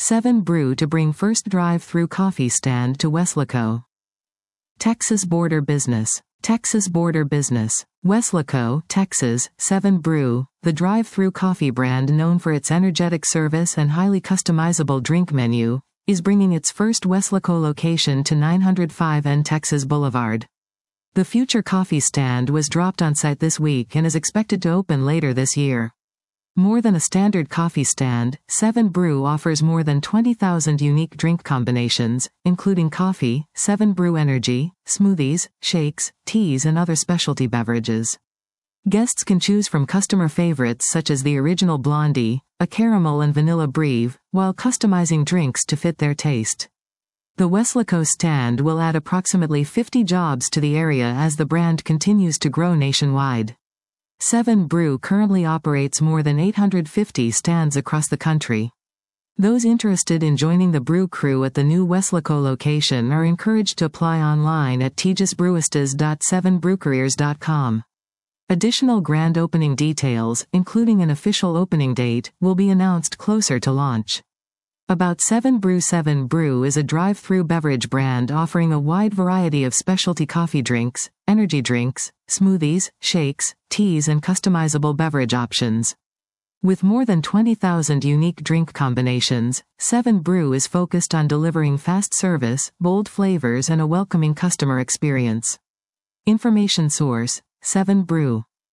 7 Brew to bring first drive-through coffee stand to Weslaco. Texas Border Business. Texas Border Business. Weslaco, Texas. 7 Brew, the drive-through coffee brand known for its energetic service and highly customizable drink menu, is bringing its first Weslaco location to 905 N Texas Boulevard. The future coffee stand was dropped on site this week and is expected to open later this year. More than a standard coffee stand, 7 Brew offers more than 20,000 unique drink combinations, including coffee, 7 Brew Energy, smoothies, shakes, teas and other specialty beverages. Guests can choose from customer favorites such as the Original Blondie, a caramel and vanilla breve, while customizing drinks to fit their taste. The Weslaco stand will add approximately 50 jobs to the area as the brand continues to grow nationwide. 7 Brew currently operates more than 850 stands across the country. Those interested in joining the brew crew at the new Weslaco location are encouraged to apply online at tejas-brewistas.7brewcareers.com. Additional grand opening details, including an official opening date, will be announced closer to launch. About 7 Brew. 7 Brew is a drive-through beverage brand offering a wide variety of specialty coffee drinks, energy drinks, smoothies, shakes, teas and customizable beverage options. With more than 20,000 unique drink combinations, 7 Brew is focused on delivering fast service, bold flavors and a welcoming customer experience. Information source: 7 Brew.